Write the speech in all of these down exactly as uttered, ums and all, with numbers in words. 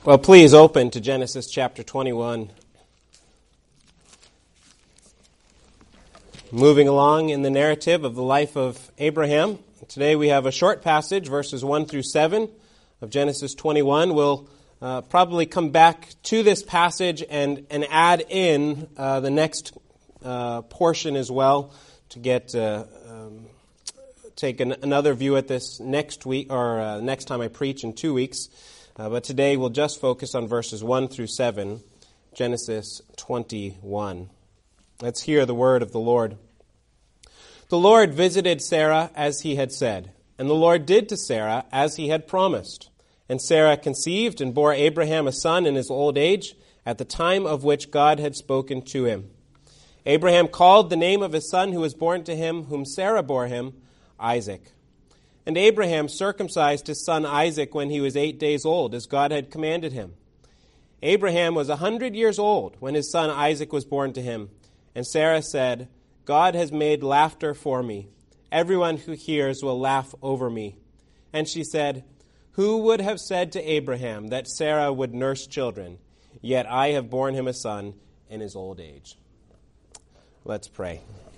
Well, please open to Genesis chapter twenty-one. Moving along in the narrative of the life of Abraham. Today we have a short passage, verses one through seven of Genesis twenty-one. We'll uh, probably come back to this passage and, and add in uh, the next uh, portion as well to get uh, um, take an, another view at this next week or uh, next time I preach in two weeks. Uh, but today we'll just focus on verses one through seven, Genesis twenty-one. Let's hear the word of the Lord. The Lord visited Sarah as he had said, and the Lord did to Sarah as he had promised. And Sarah conceived and bore Abraham a son in his old age, at the time of which God had spoken to him. Abraham called the name of his son who was born to him, whom Sarah bore him, Isaac. And Abraham circumcised his son Isaac when he was eight days old, as God had commanded him. Abraham was a hundred years old when his son Isaac was born to him. And Sarah said, God has made laughter for me. Everyone who hears will laugh over me. And she said, who would have said to Abraham that Sarah would nurse children? Yet I have borne him a son in his old age. Let's pray.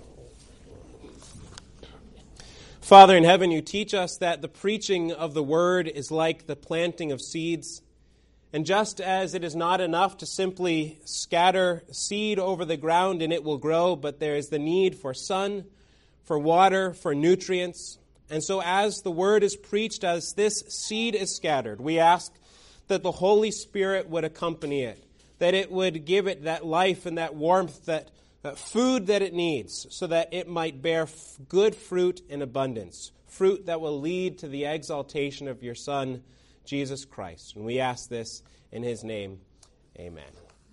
Father in heaven, you teach us that the preaching of the word is like the planting of seeds. And just as it is not enough to simply scatter seed over the ground and it will grow, but there is the need for sun, for water, for nutrients. And so as the word is preached, as this seed is scattered, we ask that the Holy Spirit would accompany it, that it would give it that life and that warmth, that that food that it needs, so that it might bear f- good fruit in abundance, fruit that will lead to the exaltation of your Son, Jesus Christ. And we ask this in his name. Amen.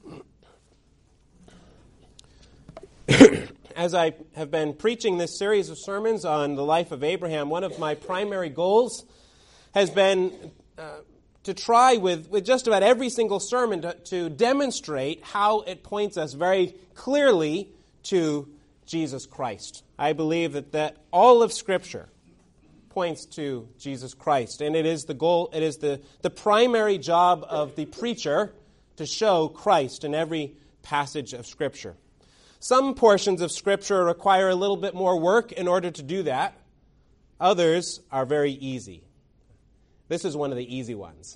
As I have been preaching this series of sermons on the life of Abraham, one of my primary goals has been uh, to try with, with just about every single sermon to, to demonstrate how it points us very clearly to Jesus Christ. I believe that, that all of Scripture points to Jesus Christ, and it is the goal, it is the, the primary job of the preacher to show Christ in every passage of Scripture. Some portions of Scripture require a little bit more work in order to do that. Others are very easy. This is one of the easy ones.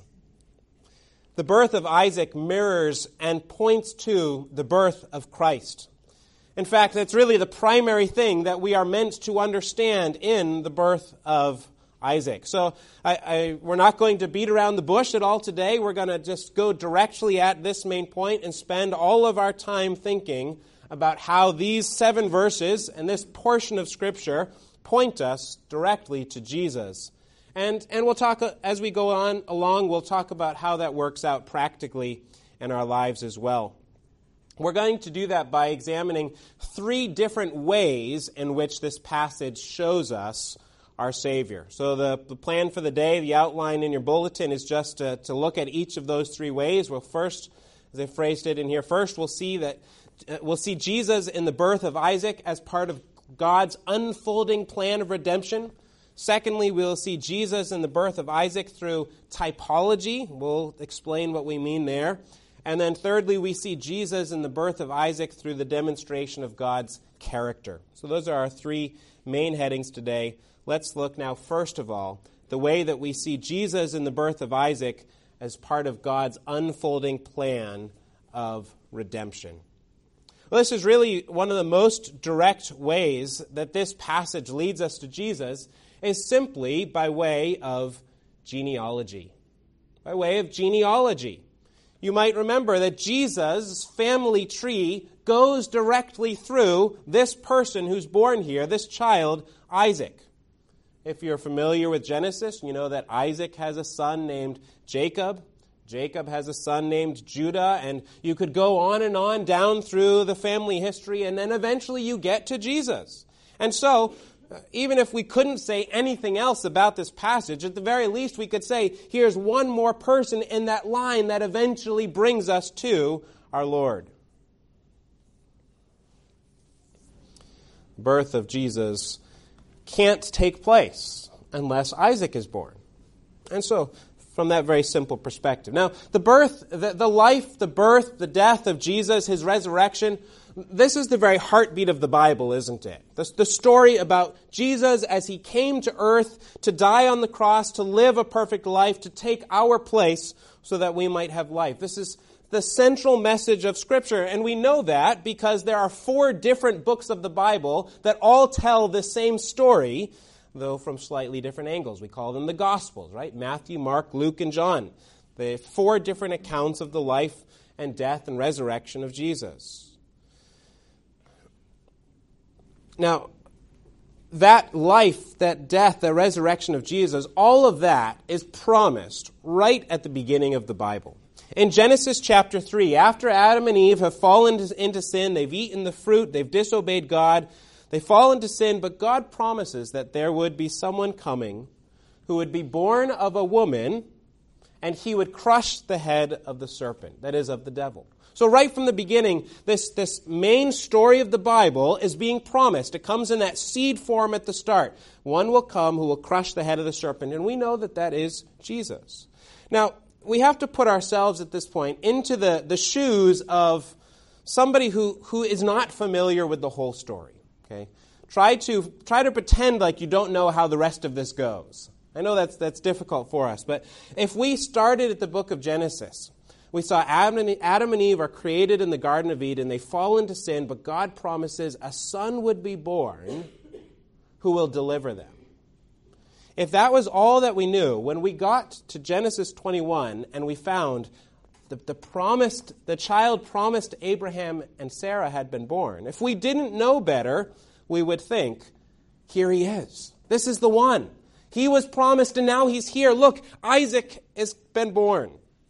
The birth of Isaac mirrors and points to the birth of Christ. In fact, that's really the primary thing that we are meant to understand in the birth of Isaac. So I, I, we're not going to beat around the bush at all today. We're going to just go directly at this main point and spend all of our time thinking about how these seven verses and this portion of Scripture point us directly to Jesus. And and we'll talk, as we go on along, we'll talk about how that works out practically in our lives as well. We're going to do that by examining three different ways in which this passage shows us our Savior. So the, the plan for the day, the outline in your bulletin, is just to, to look at each of those three ways. Well, first, as I phrased it in here, first we'll see that uh, we'll see Jesus in the birth of Isaac as part of God's unfolding plan of redemption. Secondly, we'll see Jesus in the birth of Isaac through typology. We'll explain what we mean there. And then thirdly, we see Jesus in the birth of Isaac through the demonstration of God's character. So those are our three main headings today. Let's look now, first of all, the way that we see Jesus in the birth of Isaac as part of God's unfolding plan of redemption. Well, this is really one of the most direct ways that this passage leads us to Jesus, is simply by way of genealogy. By way of genealogy. You might remember that Jesus' family tree goes directly through this person who's born here, this child, Isaac. If you're familiar with Genesis, you know that Isaac has a son named Jacob. Jacob has a son named Judah, and you could go on and on down through the family history, and then eventually you get to Jesus. And so, even if we couldn't say anything else about this passage, at the very least we could say, here's one more person in that line that eventually brings us to our Lord. Birth of Jesus can't take place unless Isaac is born. And so, from that very simple perspective. Now, the birth, the, the life, the birth, the death of Jesus, his resurrection, this is the very heartbeat of the Bible, isn't it? The, the story about Jesus as he came to earth to die on the cross, to live a perfect life, to take our place so that we might have life. This is the central message of Scripture, and we know that because there are four different books of the Bible that all tell the same story, though from slightly different angles. We call them the Gospels, right? Matthew, Mark, Luke, and John. The four different accounts of the life and death and resurrection of Jesus. Now, that life, that death, the resurrection of Jesus, all of that is promised right at the beginning of the Bible. In Genesis chapter three, after Adam and Eve have fallen into sin, they've eaten the fruit, they've disobeyed God, they fall into sin, but God promises that there would be someone coming who would be born of a woman, and he would crush the head of the serpent, that is, of the devil. So right from the beginning, this, this main story of the Bible is being promised. It comes in that seed form at the start. One will come who will crush the head of the serpent, and we know that that is Jesus. Now, we have to put ourselves at this point into the, the shoes of somebody who, who is not familiar with the whole story. Okay? Try to, try to pretend like you don't know how the rest of this goes. I know that's, that's difficult for us, but if we started at the book of Genesis, we saw Adam and, Adam and Eve are created in the Garden of Eden. They fall into sin, but God promises a son would be born who will deliver them. If that was all that we knew, when we got to Genesis twenty-one and we found the, the promised, the child promised to Abraham and Sarah had been born, if we didn't know better, we would think, here he is. This is the one. He was promised and now he's here. Look, Isaac has been born.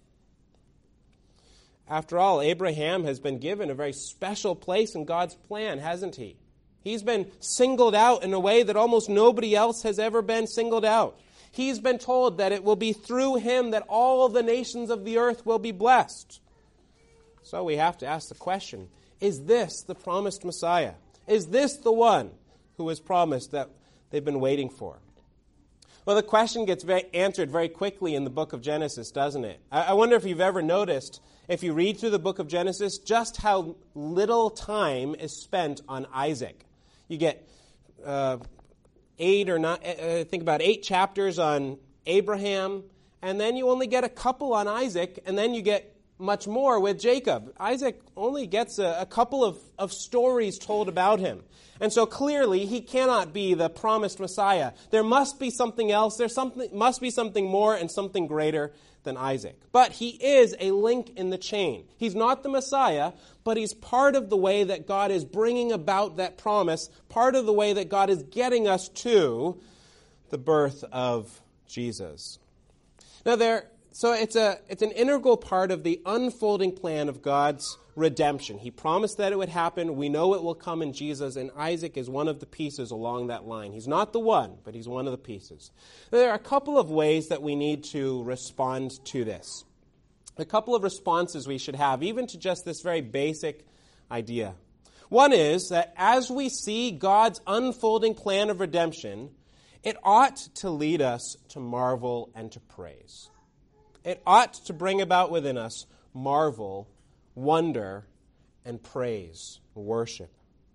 After all, Abraham has been given a very special place in God's plan, hasn't he? He's been singled out in a way that almost nobody else has ever been singled out. He's been told that it will be through him that all the nations of the earth will be blessed. So we have to ask the question, is this the promised Messiah? Is this the one who was promised that they've been waiting for? Well, the question gets very answered very quickly in the book of Genesis, doesn't it? I wonder if you've ever noticed, if you read through the book of Genesis, just how little time is spent on Isaac. You get uh, eight or not, uh, think about eight chapters on Abraham, and then you only get a couple on Isaac, and then you get much more with Jacob. Isaac only gets a, a couple of, of stories told about him. And so clearly he cannot be the promised Messiah. There must be something else. There something, must be something more and something greater than Isaac. But he is a link in the chain. He's not the Messiah, but he's part of the way that God is bringing about that promise, part of the way that God is getting us to the birth of Jesus. Now there, so it's a it's an integral part of the unfolding plan of God's redemption. He promised that it would happen. We know it will come in Jesus, and Isaac is one of the pieces along that line. He's not the one, but he's one of the pieces. There are a couple of ways that we need to respond to this. A couple of responses we should have, even to just this very basic idea. One is that as we see God's unfolding plan of redemption, it ought to lead us to marvel and to praise. It ought to bring about within us marvel, wonder, and praise, worship.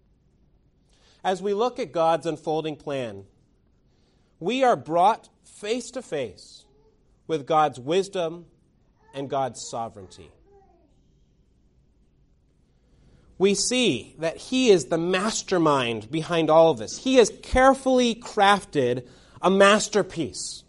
As we look at God's unfolding plan, we are brought face to face with God's wisdom and God's sovereignty. We see that He is the mastermind behind all of this. He has carefully crafted a masterpiece.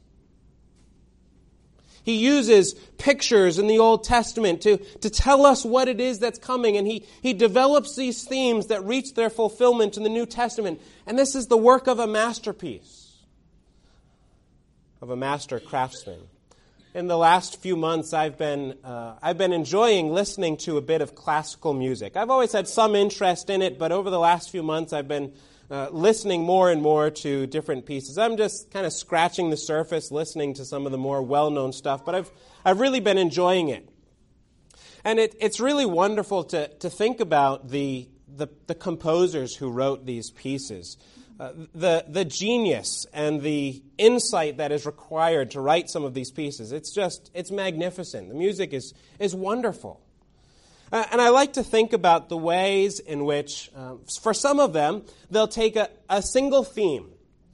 He uses pictures in the Old Testament to, to tell us what it is that's coming, and he, he develops these themes that reach their fulfillment in the New Testament. And this is the work of a masterpiece, of a master craftsman. In the last few months, I've been uh, I've been enjoying listening to a bit of classical music. I've always had some interest in it, but over the last few months, I've been uh, listening more and more to different pieces. I'm just kind of scratching the surface, listening to some of the more well-known stuff, but I've I've really been enjoying it, and it, it's really wonderful to to think about the the, the composers who wrote these pieces. uh, the, the genius and the insight that is required to write some of these pieces. It's just, it's magnificent. The music is, is wonderful. Uh, and I like to think about the ways in which, um, for some of them, they'll take a, a single theme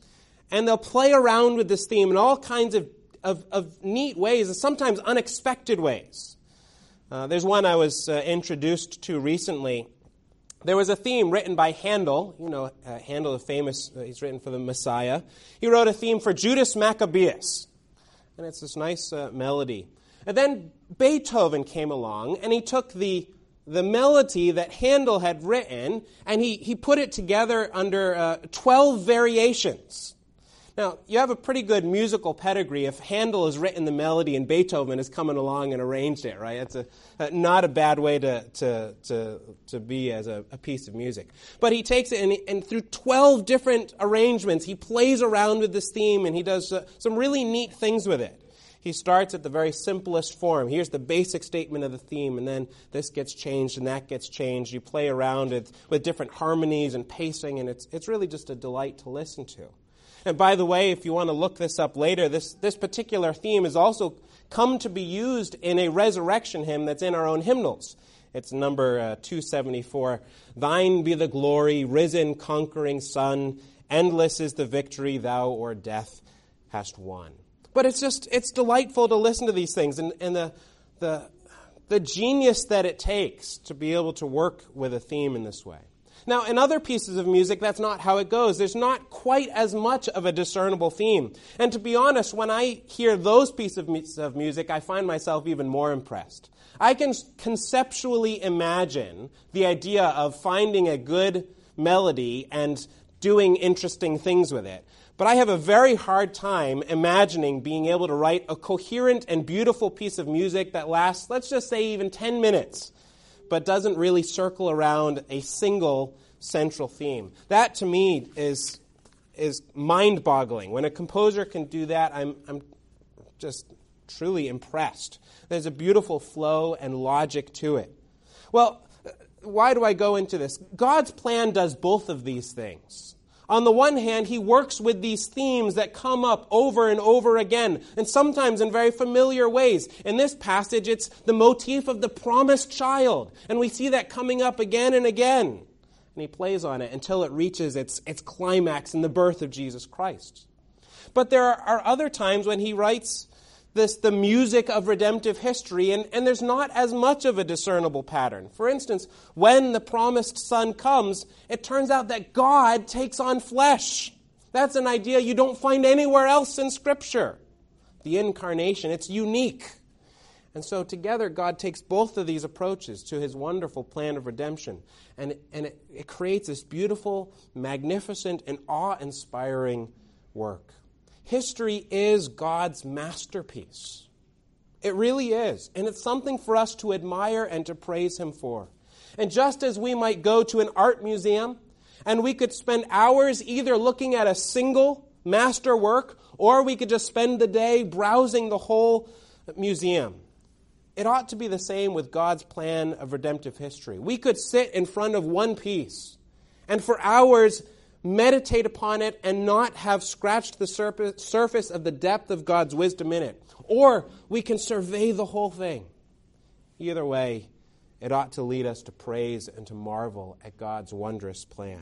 and they'll play around with this theme in all kinds of, of, of neat ways and sometimes unexpected ways. Uh, there's one I was uh, introduced to recently. There was a theme written by Handel. You know, uh, Handel, the famous, uh, he's written for the Messiah. He wrote a theme for Judas Maccabeus. And it's this nice uh, melody. And then Beethoven came along, and he took the, the melody that Handel had written, and he, he put it together under uh, twelve variations. Now, you have a pretty good musical pedigree if Handel has written the melody and Beethoven has come along and arranged it, right? It's a, a, not a bad way to, to, to, to be as a, a piece of music. But he takes it, and, and through twelve different arrangements, he plays around with this theme, and he does uh, some really neat things with it. He starts at the very simplest form. Here's the basic statement of the theme, and then this gets changed and that gets changed. You play around it with different harmonies and pacing, and it's it's really just a delight to listen to. And by the way, if you want to look this up later, this, this particular theme has also come to be used in a resurrection hymn that's in our own hymnals. It's number uh, two seventy-four. Thine be the glory, risen, conquering Son. Endless is the victory thou o'er death hast won. But it's just, it's delightful to listen to these things and, and the, the, the genius that it takes to be able to work with a theme in this way. Now, in other pieces of music, that's not how it goes. There's not quite as much of a discernible theme. And to be honest, when I hear those pieces of music, I find myself even more impressed. I can conceptually imagine the idea of finding a good melody and doing interesting things with it. But I have a very hard time imagining being able to write a coherent and beautiful piece of music that lasts, let's just say, even ten minutes, but doesn't really circle around a single central theme. That, to me, is is mind-boggling. When a composer can do that, I'm I'm just truly impressed. There's a beautiful flow and logic to it. Well, why do I go into this? God's plan does both of these things. On the one hand, he works with these themes that come up over and over again, and sometimes in very familiar ways. In this passage, it's the motif of the promised child, and we see that coming up again and again. And he plays on it until it reaches its, its climax in the birth of Jesus Christ. But there are other times when he writes this, the music of redemptive history, and, and there's not as much of a discernible pattern. For instance, when the promised son comes, it turns out that God takes on flesh. That's an idea you don't find anywhere else in Scripture. The incarnation, it's unique. And so together, God takes both of these approaches to his wonderful plan of redemption, and, and it, it creates this beautiful, magnificent, and awe-inspiring work. History is God's masterpiece. It really is. And it's something for us to admire and to praise him for. And just as we might go to an art museum and we could spend hours either looking at a single master work or we could just spend the day browsing the whole museum, it ought to be the same with God's plan of redemptive history. We could sit in front of one piece and for hours meditate upon it and not have scratched the surface of the depth of God's wisdom in it. Or we can survey the whole thing. Either way, it ought to lead us to praise and to marvel at God's wondrous plan.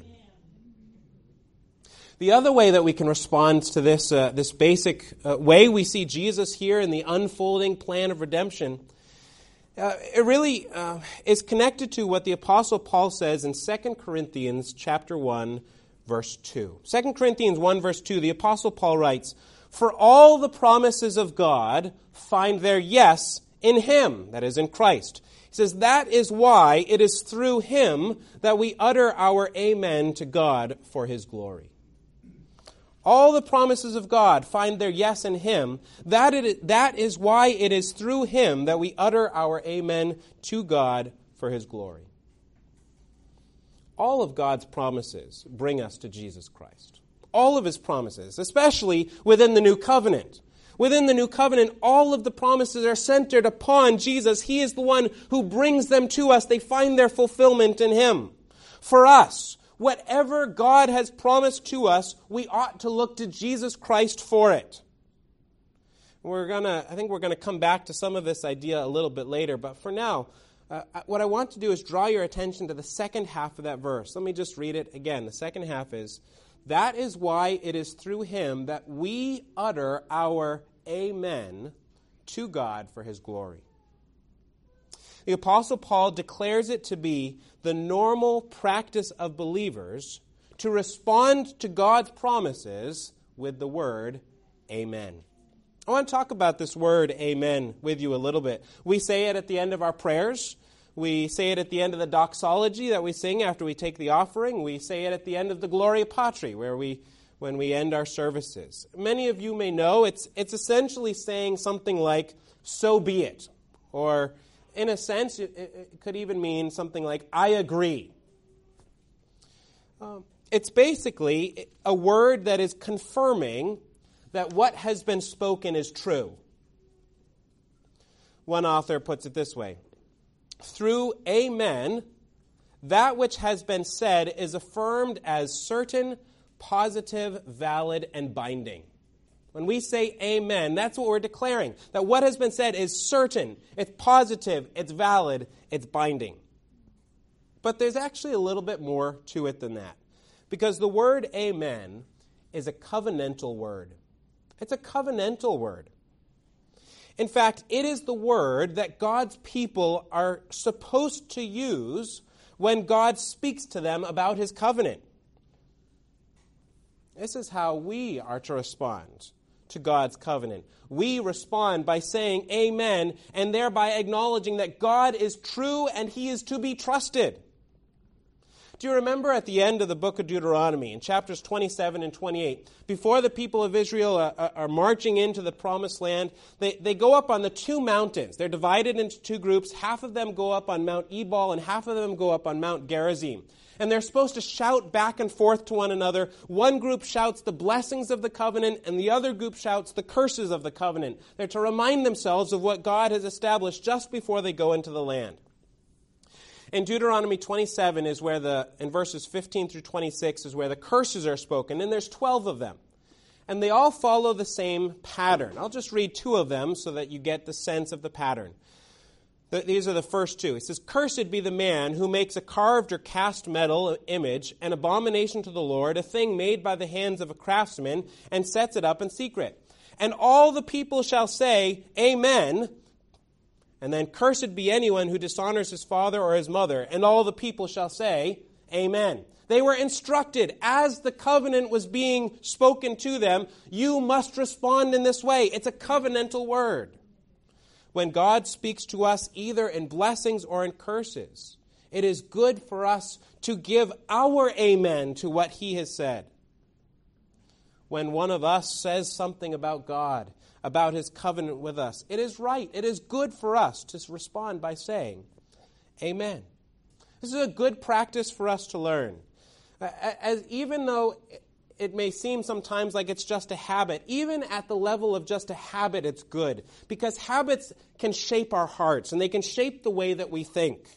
The other way that we can respond to this, uh, this basic uh, way we see Jesus here in the unfolding plan of redemption, uh, it really uh, is connected to what the Apostle Paul says in Second Corinthians chapter one, verse two. Second Corinthians one, verse two, the Apostle Paul writes, "For all the promises of God find their yes in him," that is, in Christ. He says, "That is why it is through him that we utter our amen to God for his glory." All the promises of God find their yes in him. That, it, that is why it is through him that we utter our amen to God for his glory. All of God's promises bring us to Jesus Christ. All of his promises, especially within the new covenant. Within the new covenant, all of the promises are centered upon Jesus. He is the one who brings them to us. They find their fulfillment in him. For us, whatever God has promised to us, we ought to look to Jesus Christ for it. We're gonna, I think we're going to come back to some of this idea a little bit later, but for now, uh, what I want to do is draw your attention to the second half of that verse. Let me just read it again. The second half is, that is why it is through him that we utter our amen to God for his glory. The Apostle Paul declares it to be the normal practice of believers to respond to God's promises with the word amen. I want to talk about this word amen with you a little bit. We say it at the end of our prayers. We say it at the end of the doxology that we sing after we take the offering. We say it at the end of the Gloria Patri, where we, when we end our services. Many of you may know it's it's essentially saying something like, so be it. Or in a sense, it, it could even mean something like, I agree. Um, it's basically a word that is confirming that what has been spoken is true. One author puts it this way: through amen, that which has been said is affirmed as certain, positive, valid, and binding. When we say amen, that's what we're declaring. That what has been said is certain, it's positive, it's valid, it's binding. But there's actually a little bit more to it than that. Because the word amen is a covenantal word. It's a covenantal word. In fact, it is the word that God's people are supposed to use when God speaks to them about his covenant. This is how we are to respond to God's covenant. We respond by saying amen and thereby acknowledging that God is true and he is to be trusted. Do you remember at the end of the book of Deuteronomy, in chapters twenty-seven and twenty-eight, before the people of Israel are, are marching into the promised land, they, they go up on the two mountains. They're divided into two groups. Half of them go up on Mount Ebal and half of them go up on Mount Gerizim. And they're supposed to shout back and forth to one another. One group shouts the blessings of the covenant, and the other group shouts the curses of the covenant. They're to remind themselves of what God has established just before they go into the land. In Deuteronomy twenty-seven is where the, in verses fifteen through twenty-six is where the curses are spoken, and there's twelve of them. And they all follow the same pattern. I'll just read two of them so that you get the sense of the pattern. These are the first two. It says, "Cursed be the man who makes a carved or cast metal image, an abomination to the Lord, a thing made by the hands of a craftsman, and sets it up in secret. And all the people shall say, Amen. And then, cursed be anyone who dishonors his father or his mother. And all the people shall say, Amen." They were instructed as the covenant was being spoken to them, you must respond in this way. It's a covenantal word. When God speaks to us either in blessings or in curses, it is good for us to give our amen to what he has said. When one of us says something about God, about his covenant with us, it is right, it is good for us to respond by saying, Amen. This is a good practice for us to learn. As even though it may seem sometimes like it's just a habit, even at the level of just a habit, it's good. Because habits can shape our hearts, and they can shape the way that we think.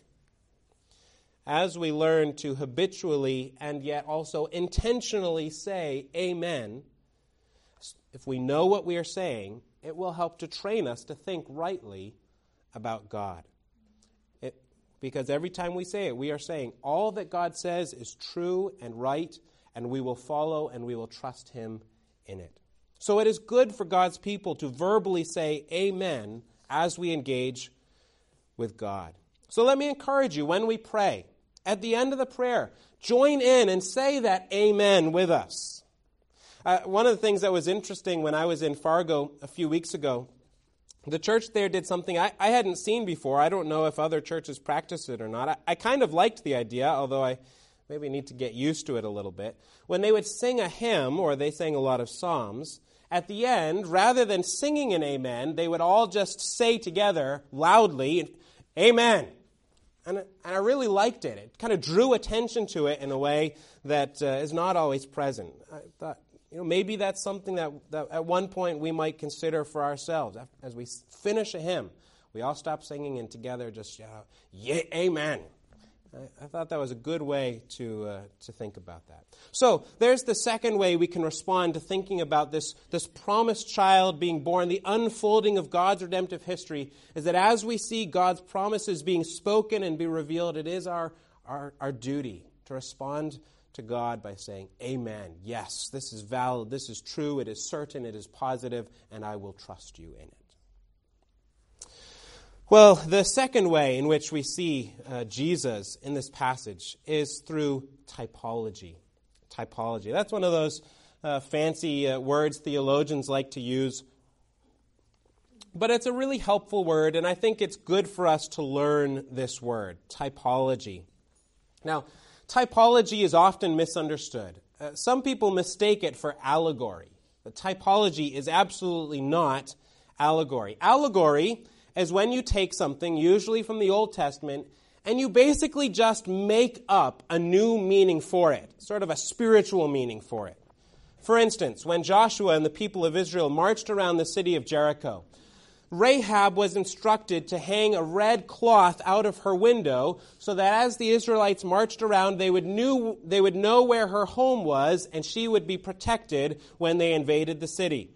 As we learn to habitually and yet also intentionally say amen, if we know what we are saying, it will help to train us to think rightly about God. It, because every time we say it, we are saying all that God says is true and right, and we will follow and we will trust him in it. So it is good for God's people to verbally say amen as we engage with God. So let me encourage you, when we pray, at the end of the prayer, join in and say that amen with us. Uh, one of the things that was interesting when I was in Fargo a few weeks ago, the church there did something I, I hadn't seen before. I don't know if other churches practice it or not. I, I kind of liked the idea, although I maybe need to get used to it a little bit. When they would sing a hymn, or they sang a lot of psalms, at the end, rather than singing an amen, they would all just say together loudly, Amen. And, and I really liked it. It kind of drew attention to it in a way that uh, is not always present. I thought, you know, maybe that's something that, that at one point we might consider for ourselves. As we finish a hymn, we all stop singing and together just shout, yeah, amen. I, I thought that was a good way to uh, to think about that. So there's the second way we can respond to thinking about this, this promised child being born, the unfolding of God's redemptive history, is that as we see God's promises being spoken and be revealed, it is our, our, our duty to respond to God by saying, amen, yes, this is valid, this is true, it is certain, it is positive, and I will trust you in it. Well, the second way in which we see uh, Jesus in this passage is through typology. Typology. That's one of those uh, fancy uh, words theologians like to use. But it's a really helpful word, and I think it's good for us to learn this word, typology. Now, typology is often misunderstood. Uh, some people mistake it for allegory. The typology is absolutely not allegory. Allegory is when you take something, usually from the Old Testament, and you basically just make up a new meaning for it, sort of a spiritual meaning for it. For instance, when Joshua and the people of Israel marched around the city of Jericho, Rahab was instructed to hang a red cloth out of her window so that as the Israelites marched around, they would, knew, they would know where her home was and she would be protected when they invaded the city.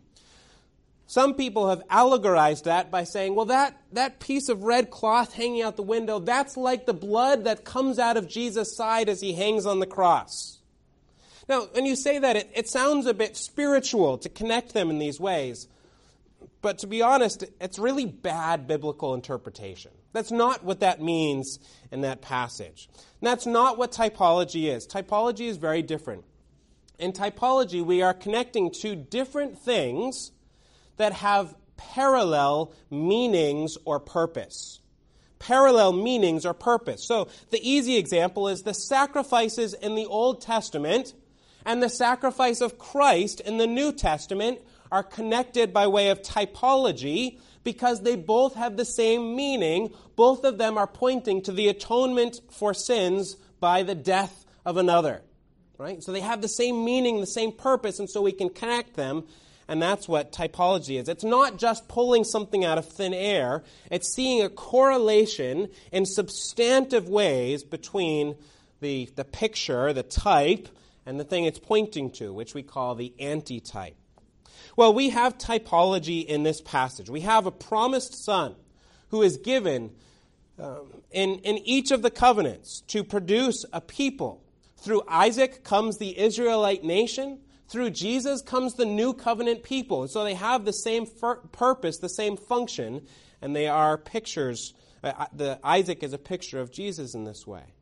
Some people have allegorized that by saying, well, that, that piece of red cloth hanging out the window, that's like the blood that comes out of Jesus' side as he hangs on the cross. Now, when you say that, it, it sounds a bit spiritual to connect them in these ways. But to be honest, it's really bad biblical interpretation. That's not what that means in that passage. And that's not what typology is. Typology is very different. In typology, we are connecting two different things that have parallel meanings or purpose. Parallel meanings or purpose. So the easy example is the sacrifices in the Old Testament and the sacrifice of Christ in the New Testament are connected by way of typology because they both have the same meaning. Both of them are pointing to the atonement for sins by the death of another. Right? So they have the same meaning, the same purpose, and so we can connect them. And that's what typology is. It's not just pulling something out of thin air. It's seeing a correlation in substantive ways between the, the picture, the type, and the thing it's pointing to, which we call the antitype. Well, we have typology in this passage. We have a promised son who is given um, in, in each of the covenants to produce a people. Through Isaac comes the Israelite nation. Through Jesus comes the new covenant people. And so they have the same fir- purpose, the same function, and they are pictures. Uh, the Isaac is a picture of Jesus in this way.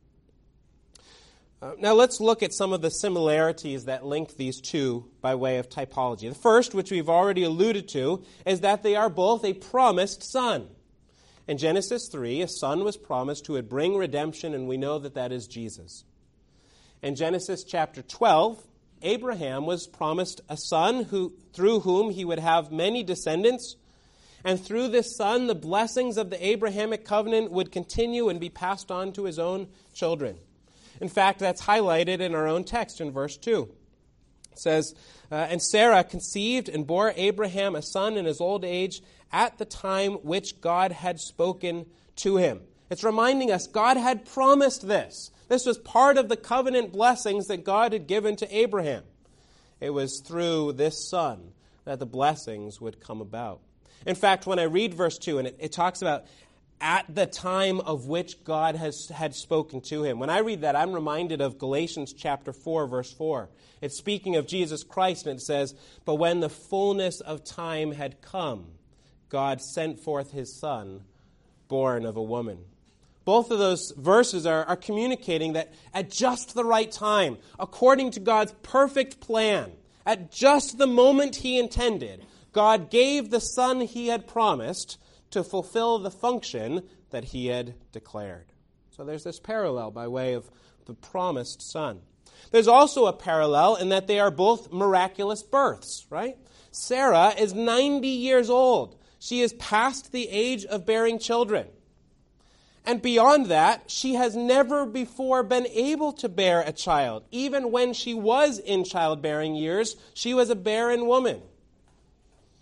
Uh, now let's look at some of the similarities that link these two by way of typology. The first, which we've already alluded to, is that they are both a promised son. In Genesis three, a son was promised who would bring redemption, and we know that that is Jesus. In Genesis chapter twelve, Abraham was promised a son who, through whom he would have many descendants, and through this son the blessings of the Abrahamic covenant would continue and be passed on to his own children. In fact, that's highlighted in our own text in verse two. It says, uh, and Sarah conceived and bore Abraham a son in his old age at the time which God had spoken to him. It's reminding us God had promised this. This was part of the covenant blessings that God had given to Abraham. It was through this son that the blessings would come about. In fact, when I read verse two, and it, it talks about at the time of which God has had spoken to him. When I read that, I'm reminded of Galatians chapter four, verse four. It's speaking of Jesus Christ, and it says, but when the fullness of time had come, God sent forth his son, born of a woman. Both of those verses are, are communicating that at just the right time, according to God's perfect plan, at just the moment he intended, God gave the son he had promised to fulfill the function that he had declared. So there's this parallel by way of the promised son. There's also a parallel in that they are both miraculous births, right? Sarah is ninety years old. She is past the age of bearing children. And beyond that, she has never before been able to bear a child. Even when she was in childbearing years, she was a barren woman.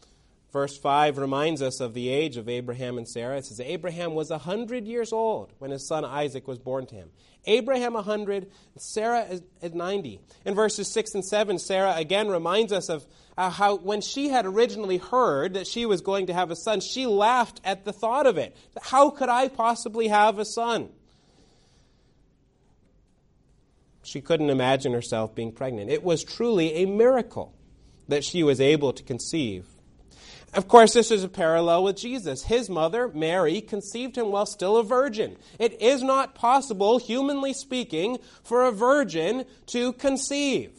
Verse five reminds us of the age of Abraham and Sarah. It says, Abraham was a hundred years old when his son Isaac was born to him. Abraham a hundred, Sarah at ninety. In verses six and seven, Sarah again reminds us of uh, how when she had originally heard that she was going to have a son, she laughed at the thought of it. How could I possibly have a son? She couldn't imagine herself being pregnant. It was truly a miracle that she was able to conceive. Of course, this is a parallel with Jesus. His mother, Mary, conceived him while still a virgin. It is not possible, humanly speaking, for a virgin to conceive.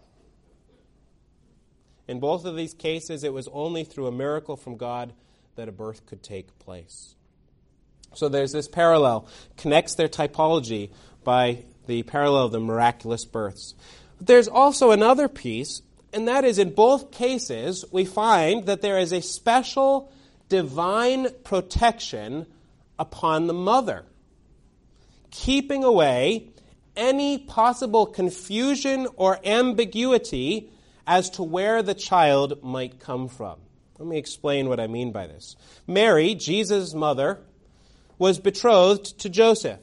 In both of these cases, it was only through a miracle from God that a birth could take place. So there's this parallel, connects their typology by the parallel of the miraculous births. But there's also another piece, and that is in both cases, we find that there is a special divine protection upon the mother, keeping away any possible confusion or ambiguity as to where the child might come from. Let me explain what I mean by this. Mary, Jesus' mother, was betrothed to Joseph.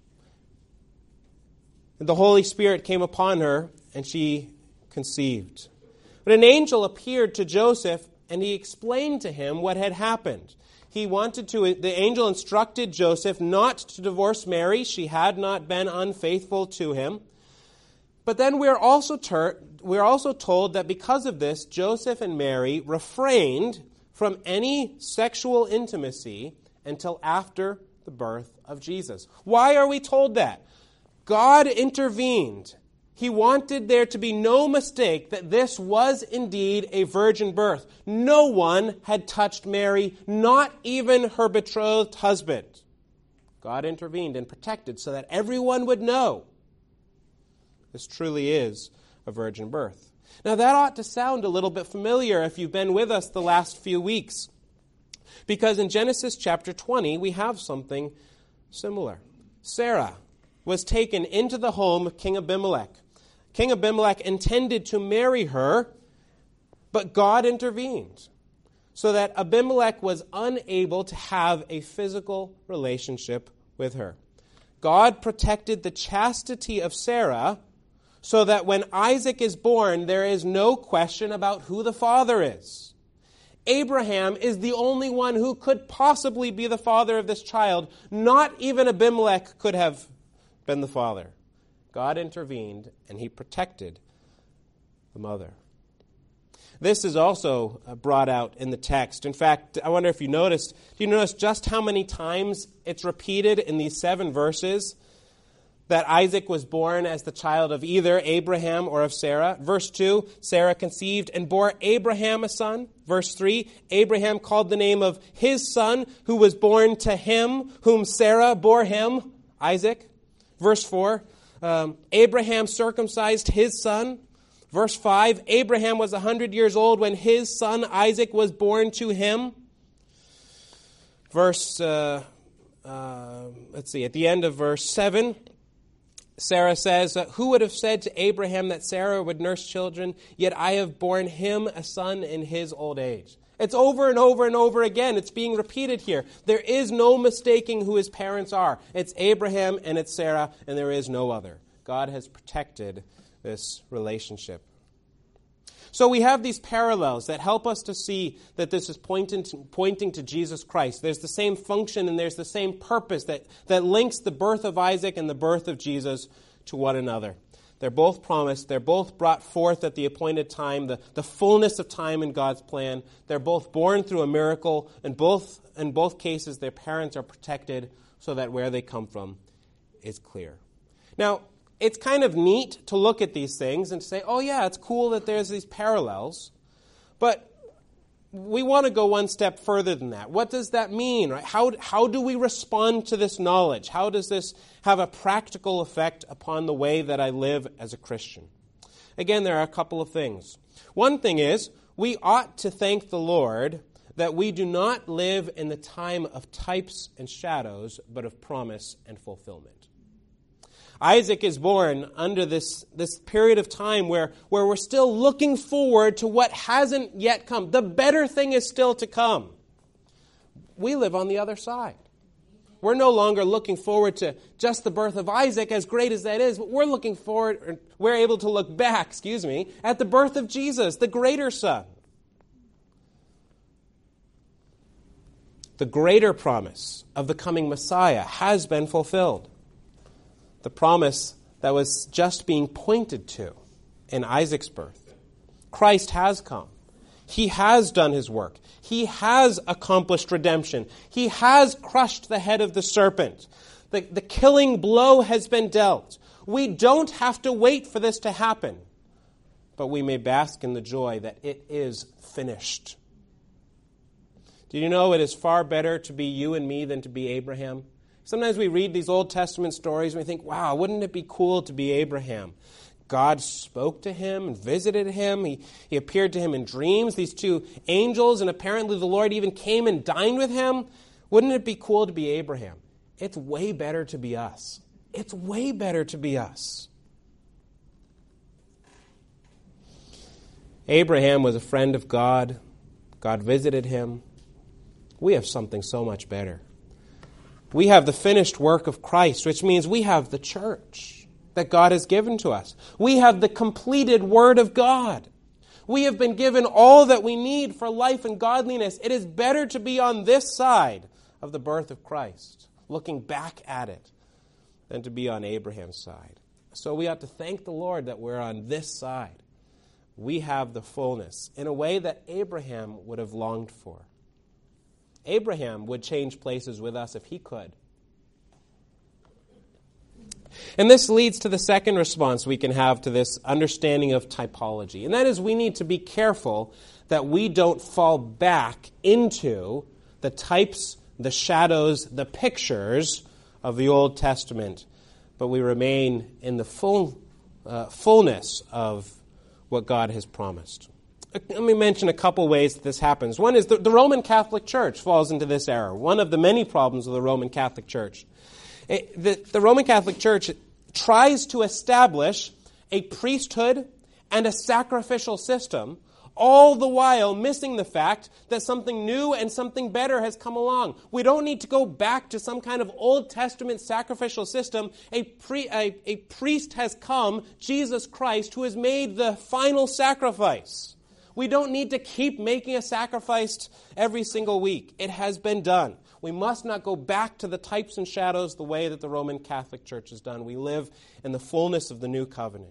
The Holy Spirit came upon her, and she conceived. But an angel appeared to Joseph, and he explained to him what had happened. He wanted to, the angel instructed Joseph not to divorce Mary. She had not been unfaithful to him. But then we're also, ter- we're also told that because of this, Joseph and Mary refrained from any sexual intimacy until after the birth of Jesus. Why are we told that? God intervened. He wanted there to be no mistake that this was indeed a virgin birth. No one had touched Mary, not even her betrothed husband. God intervened and protected so that everyone would know this truly is a virgin birth. Now that ought to sound a little bit familiar if you've been with us the last few weeks, because in Genesis chapter twenty we have something similar. Sarah was taken into the home of King Abimelech. King Abimelech intended to marry her, but God intervened so that Abimelech was unable to have a physical relationship with her. God protected the chastity of Sarah so that when Isaac is born, there is no question about who the father is. Abraham is the only one who could possibly be the father of this child. Not even Abimelech could have been the father. God intervened, and he protected the mother. This is also brought out in the text. In fact, I wonder if you noticed, do you notice just how many times it's repeated in these seven verses that Isaac was born as the child of either Abraham or of Sarah? Verse two, Sarah conceived and bore Abraham a son. Verse three, Abraham called the name of his son who was born to him, whom Sarah bore him, Isaac. Verse four, um, Abraham circumcised his son. Verse five, Abraham was a hundred years old when his son Isaac was born to him. Verse, uh, uh, let's see, at the end of verse seven, Sarah says, who would have said to Abraham that Sarah would nurse children, yet I have borne him a son in his old age. It's over and over and over again. It's being repeated here. There is no mistaking who his parents are. It's Abraham and it's Sarah, and there is no other. God has protected this relationship. So we have these parallels that help us to see that this is pointing to, pointing to Jesus Christ. There's the same function and there's the same purpose that, that links the birth of Isaac and the birth of Jesus to one another. They're both promised. They're both brought forth at the appointed time, the, the fullness of time in God's plan. They're both born through a miracle. In both, in both cases, their parents are protected so that where they come from is clear. Now, it's kind of neat to look at these things and say, oh yeah, it's cool that there's these parallels. But we want to go one step further than that. What does that mean? Right? How, how do we respond to this knowledge? How does this have a practical effect upon the way that I live as a Christian? Again, there are a couple of things. One thing is, we ought to thank the Lord that we do not live in the time of types and shadows, but of promise and fulfillment. Isaac is born under this, this period of time where, where we're still looking forward to what hasn't yet come. The better thing is still to come. We live on the other side. We're no longer looking forward to just the birth of Isaac, as great as that is, but we're looking forward, or we're able to look back, excuse me, at the birth of Jesus, the greater Son. The greater promise of the coming Messiah has been fulfilled. The promise that was just being pointed to in Isaac's birth. Christ has come. He has done his work. He has accomplished redemption. He has crushed the head of the serpent. The, the killing blow has been dealt. We don't have to wait for this to happen, but we may bask in the joy that it is finished. Do you know it is far better to be you and me than to be Abraham? Sometimes we read these Old Testament stories and we think, wow, wouldn't it be cool to be Abraham? God spoke to him and visited him. He, he appeared to him in dreams, these two angels, and apparently the Lord even came and dined with him. Wouldn't it be cool to be Abraham? It's way better to be us. It's way better to be us. Abraham was a friend of God. God visited him. We have something so much better. We have the finished work of Christ, which means we have the church that God has given to us. We have the completed Word of God. We have been given all that we need for life and godliness. It is better to be on this side of the birth of Christ, looking back at it, than to be on Abraham's side. So we ought to thank the Lord that we're on this side. We have the fullness in a way that Abraham would have longed for. Abraham would change places with us if he could. And this leads to the second response we can have to this understanding of typology. And that is, we need to be careful that we don't fall back into the types, the shadows, the pictures of the Old Testament, but we remain in the full uh, fullness of what God has promised. Let me mention a couple ways that this happens. One is the, the Roman Catholic Church falls into this error. One of the many problems of the Roman Catholic Church. It, the, the Roman Catholic Church tries to establish a priesthood and a sacrificial system, all the while missing the fact that something new and something better has come along. We don't need to go back to some kind of Old Testament sacrificial system. A, pre, a, a priest has come, Jesus Christ, who has made the final sacrifice. We don't need to keep making a sacrifice every single week. It has been done. We must not go back to the types and shadows the way that the Roman Catholic Church has done. We live in the fullness of the new covenant.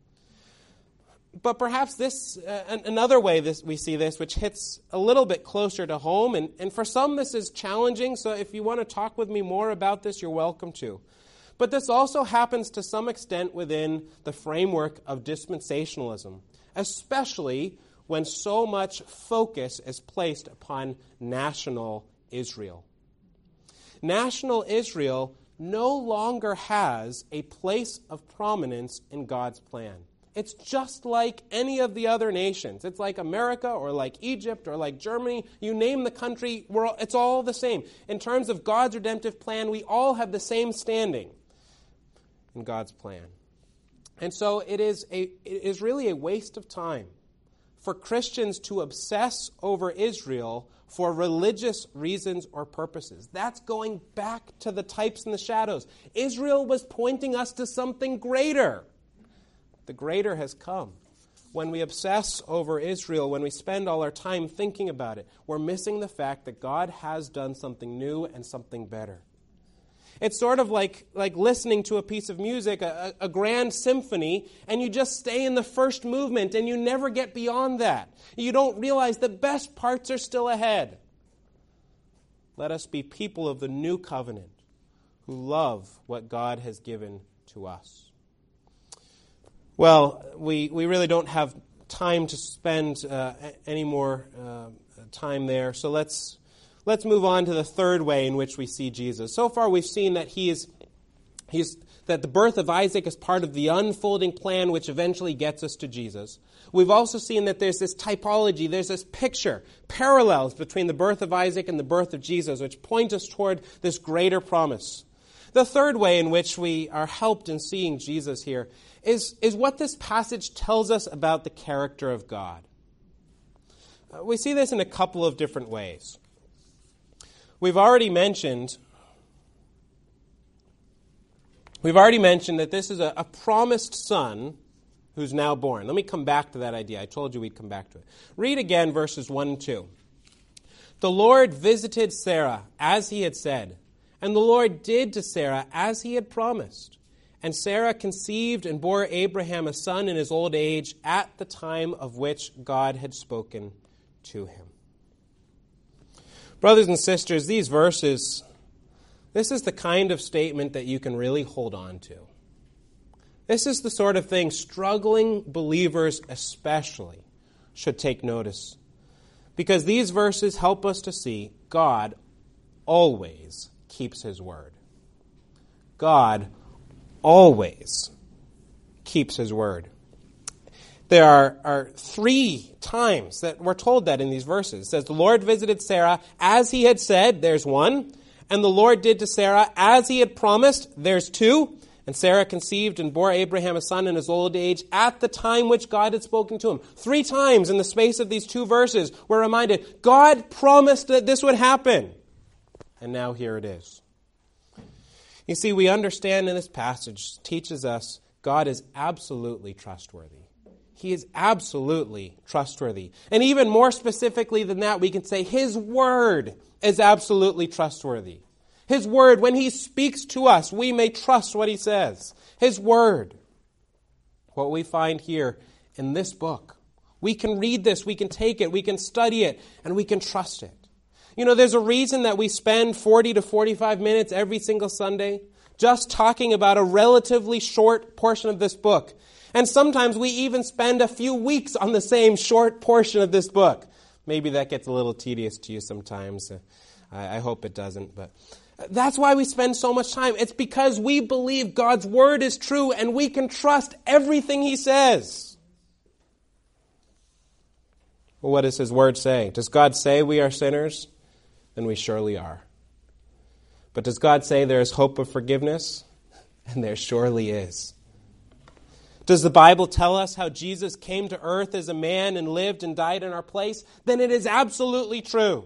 But perhaps this, uh, another way this, we see this, which hits a little bit closer to home, and, and for some this is challenging, so if you want to talk with me more about this, you're welcome to. But this also happens to some extent within the framework of dispensationalism, especially when so much focus is placed upon national Israel. National Israel no longer has a place of prominence in God's plan. It's just like any of the other nations. It's like America or like Egypt or like Germany. You name the country, we're all, it's all the same. In terms of God's redemptive plan, we all have the same standing in God's plan. And so it is a, it is really a waste of time for Christians to obsess over Israel for religious reasons or purposes. That's going back to the types and the shadows. Israel was pointing us to something greater. The greater has come. When we obsess over Israel, when we spend all our time thinking about it, we're missing the fact that God has done something new and something better. It's sort of like, like listening to a piece of music, a, a grand symphony, and you just stay in the first movement and you never get beyond that. You don't realize the best parts are still ahead. Let us be people of the new covenant who love what God has given to us. Well, we, we really don't have time to spend uh, any more uh, time there, so let's let's move on to the third way in which we see Jesus. So far we've seen that he is he's that the birth of Isaac is part of the unfolding plan which eventually gets us to Jesus. We've also seen that there's this typology, there's this picture, parallels between the birth of Isaac and the birth of Jesus, which point us toward this greater promise. The third way in which we are helped in seeing Jesus here is, is what this passage tells us about the character of God. Uh, we see this in a couple of different ways. We've already mentioned We've already mentioned that this is a, a promised son who's now born. Let me come back to that idea. I told you we'd come back to it. Read again verses one and two. The Lord visited Sarah as he had said, and the Lord did to Sarah as he had promised. And Sarah conceived and bore Abraham a son in his old age at the time of which God had spoken to him. Brothers and sisters, these verses, this is the kind of statement that you can really hold on to. This is the sort of thing struggling believers especially should take notice, because these verses help us to see God always keeps his word. God always keeps his word. There are, are three times that we're told that in these verses. It says, the Lord visited Sarah as he had said, there's one. And the Lord did to Sarah as he had promised, there's two. And Sarah conceived and bore Abraham a son in his old age at the time which God had spoken to him. Three times in the space of these two verses, we're reminded, God promised that this would happen. And now here it is. You see, we understand in this passage, teaches us God is absolutely trustworthy. He is absolutely trustworthy. And even more specifically than that, we can say his word is absolutely trustworthy. His word, when he speaks to us, we may trust what he says. His word. What we find here in this book, we can read this, we can take it, we can study it, and we can trust it. You know, there's a reason that we spend forty to forty-five minutes every single Sunday just talking about a relatively short portion of this book. And sometimes we even spend a few weeks on the same short portion of this book. Maybe that gets a little tedious to you sometimes. Uh, I, I hope it doesn't. But that's why we spend so much time. It's because we believe God's word is true and we can trust everything he says. Well, what does his word say? Does God say we are sinners? Then we surely are. But does God say there is hope of forgiveness? And there surely is. Does the Bible tell us how Jesus came to earth as a man and lived and died in our place? Then it is absolutely true.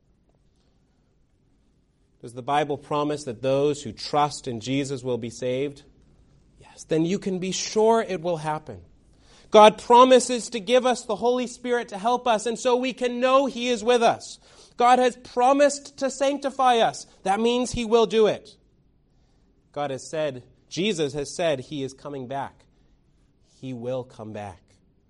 Does the Bible promise that those who trust in Jesus will be saved? Yes, then you can be sure it will happen. God promises to give us the Holy Spirit to help us, and so we can know he is with us. God has promised to sanctify us. That means he will do it. God has said, Jesus has said he is coming back. He will come back.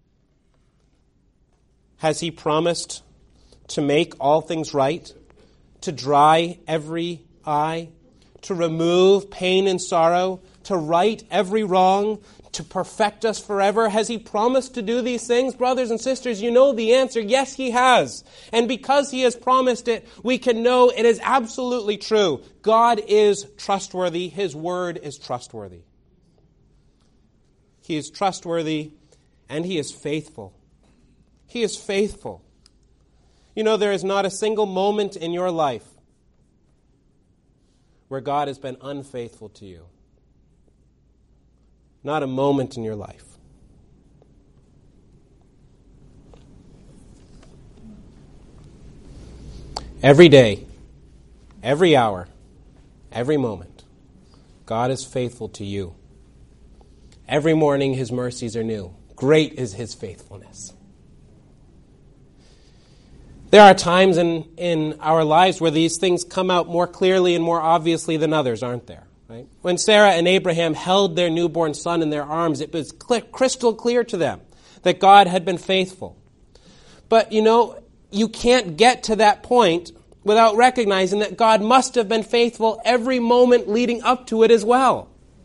Has he promised to make all things right? To dry every eye? To remove pain and sorrow? To right every wrong? To perfect us forever? Has he promised to do these things? Brothers and sisters, you know the answer. Yes, he has. And because he has promised it, we can know it is absolutely true. God is trustworthy. His word is trustworthy. He is trustworthy, and he is faithful. He is faithful. You know, there is not a single moment in your life where God has been unfaithful to you. Not a moment in your life. Every day, every hour, every moment, God is faithful to you. Every morning his mercies are new. Great is his faithfulness. There are times in, in our lives where these things come out more clearly and more obviously than others, aren't there? Right? When Sarah and Abraham held their newborn son in their arms, it was clear, crystal clear to them that God had been faithful. But, you know, you can't get to that point without recognizing that God must have been faithful every moment leading up to it as well.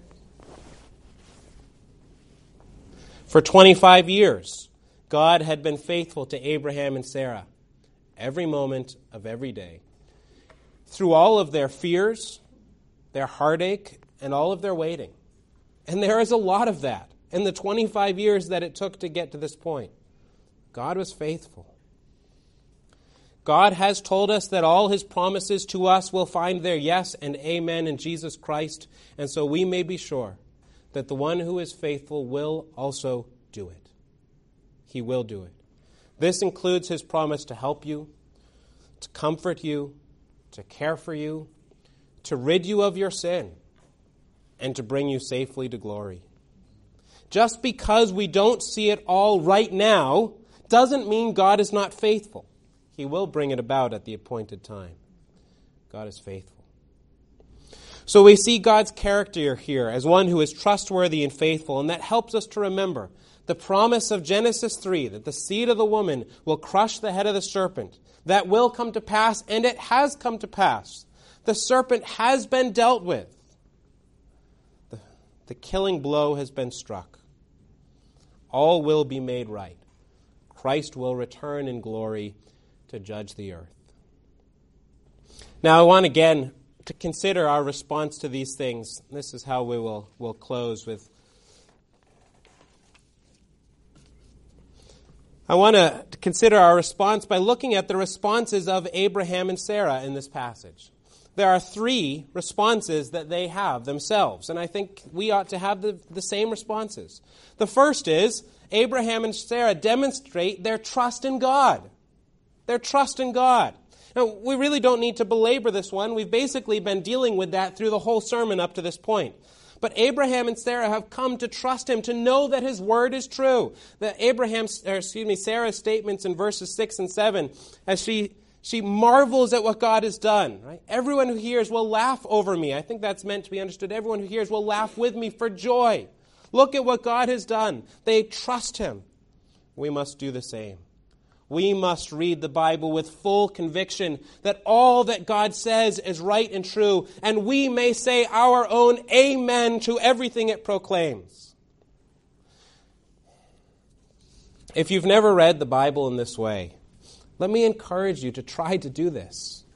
For twenty-five years, God had been faithful to Abraham and Sarah every moment of every day. Through all of their fears, their heartache, and all of their waiting. And there is a lot of that in the twenty-five years that it took to get to this point. God was faithful. God has told us that all his promises to us will find their yes and amen in Jesus Christ, and so we may be sure that the one who is faithful will also do it. He will do it. This includes his promise to help you, to comfort you, to care for you, to rid you of your sin, and to bring you safely to glory. Just because we don't see it all right now doesn't mean God is not faithful. He will bring it about at the appointed time. God is faithful. So we see God's character here as one who is trustworthy and faithful, and that helps us to remember the promise of Genesis three, that the seed of the woman will crush the head of the serpent. That will come to pass, and it has come to pass. The serpent has been dealt with. The, the killing blow has been struck. All will be made right. Christ will return in glory to judge the earth. Now I want again to consider our response to these things. This is how we will will close with. I want to consider our response by looking at the responses of Abraham and Sarah in this passage. There are three responses that they have themselves, and I think we ought to have the, the same responses. The first is Abraham and Sarah demonstrate their trust in God. Their trust in God. Now, we really don't need to belabor this one. We've basically been dealing with that through the whole sermon up to this point. But Abraham and Sarah have come to trust him, to know that his word is true. That Abraham, or excuse me, Sarah's statements in verses six and seven, as she she marvels at what God has done. Right? Everyone who hears will laugh over me. I think that's meant to be understood. Everyone who hears will laugh with me for joy. Look at what God has done. They trust him. We must do the same. We must read the Bible with full conviction that all that God says is right and true, and we may say our own amen to everything it proclaims. If you've never read the Bible in this way, let me encourage you to try to do this.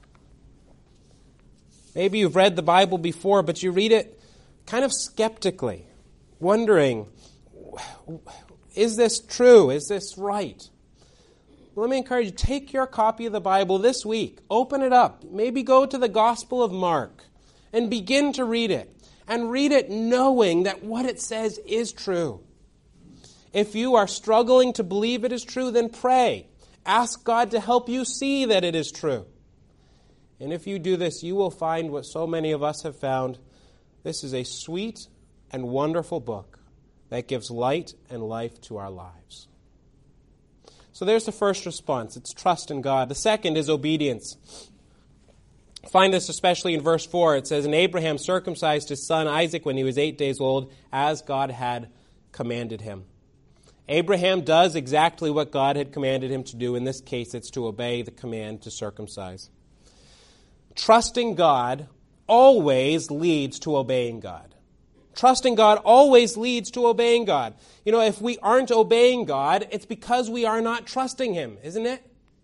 Maybe you've read the Bible before, but you read it kind of skeptically, wondering, is this true? Is this right? Let me encourage you, take your copy of the Bible this week, open it up, maybe go to the Gospel of Mark and begin to read it. And read it knowing that what it says is true. If you are struggling to believe it is true, then pray. Ask God to help you see that it is true. And if you do this, you will find what so many of us have found. This is a sweet and wonderful book that gives light and life to our lives. So there's the first response. It's trust in God. The second is obedience. Find this especially in verse four. It says, "And Abraham circumcised his son Isaac when he was eight days old, as God had commanded him." Abraham does exactly what God had commanded him to do. In this case, it's to obey the command to circumcise. Trusting God always leads to obeying God. Trusting God always leads to obeying God. You know, if we aren't obeying God, it's because we are not trusting him, isn't it?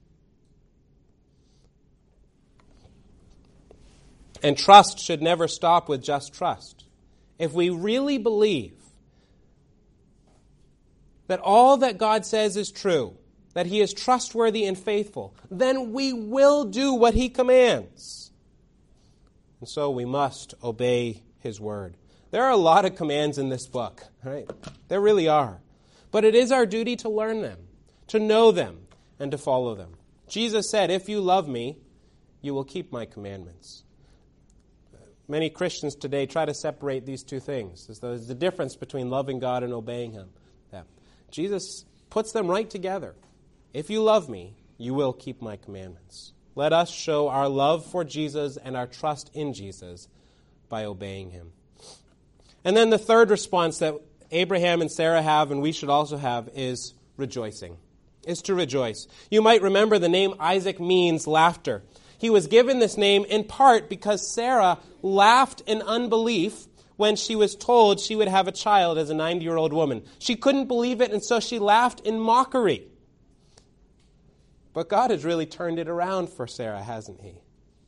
And trust should never stop with just trust. If we really believe that all that God says is true, that he is trustworthy and faithful, then we will do what he commands. And so we must obey his word. There are a lot of commands in this book, right? There really are. But it is our duty to learn them, to know them, and to follow them. Jesus said, "If you love me, you will keep my commandments." Many Christians today try to separate these two things, as though there's the difference between loving God and obeying him. Yeah. Jesus puts them right together. If you love me, you will keep my commandments. Let us show our love for Jesus and our trust in Jesus by obeying him. And then the third response that Abraham and Sarah have, and we should also have, is rejoicing, is to rejoice. You might remember the name Isaac means laughter. He was given this name in part because Sarah laughed in unbelief when she was told she would have a child as a ninety-year-old woman. She couldn't believe it, and so she laughed in mockery. But God has really turned it around for Sarah, hasn't he?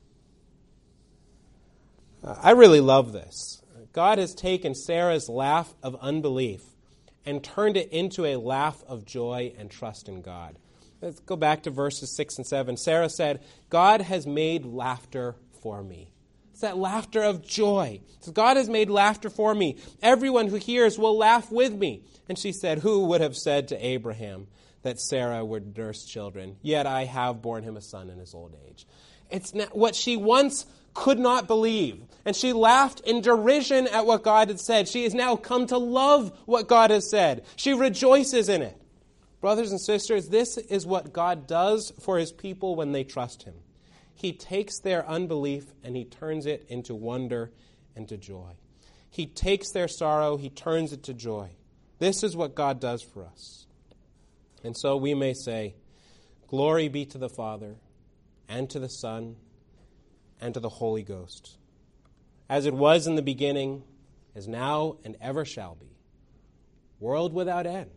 Uh, I really love this. God has taken Sarah's laugh of unbelief and turned it into a laugh of joy and trust in God. Let's go back to verses six and seven. Sarah said, God has made laughter for me. It's that laughter of joy. So God has made laughter for me. Everyone who hears will laugh with me. And she said, who would have said to Abraham that Sarah would nurse children? Yet I have borne him a son in his old age. It's not what she once could not believe. And she laughed in derision at what God had said. She has now come to love what God has said. She rejoices in it. Brothers and sisters, this is what God does for his people when they trust him. He takes their unbelief and he turns it into wonder and to joy. He takes their sorrow, he turns it to joy. This is what God does for us. And so we may say, glory be to the Father, and to the Son, and to the Holy Ghost, as it was in the beginning, is now, and ever shall be, world without end.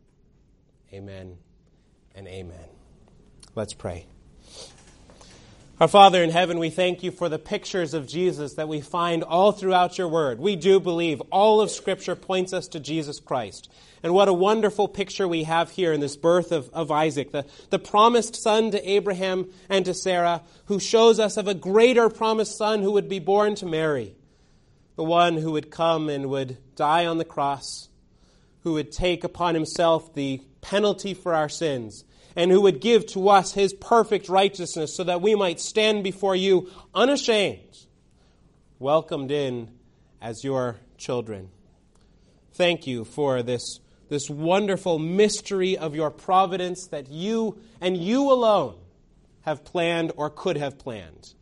Amen and amen. Let's pray. Our Father in heaven, we thank you for the pictures of Jesus that we find all throughout your word. We do believe all of Scripture points us to Jesus Christ. And what a wonderful picture we have here in this birth of, of Isaac, the, the promised son to Abraham and to Sarah, who shows us of a greater promised son who would be born to Mary, the one who would come and would die on the cross, who would take upon himself the penalty for our sins, and who would give to us his perfect righteousness so that we might stand before you unashamed, welcomed in as your children. Thank you for this, this wonderful mystery of your providence that you and you alone have planned or could have planned.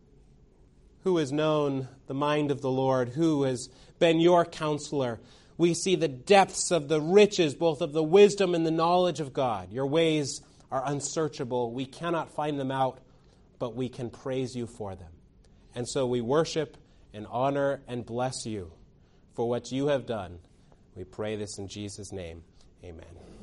Who has known the mind of the Lord? Who has been your counselor? We see the depths of the riches, both of the wisdom and the knowledge of God. Your ways are unsearchable. We cannot find them out, but we can praise you for them. And so we worship and honor and bless you for what you have done. We pray this in Jesus' name. Amen.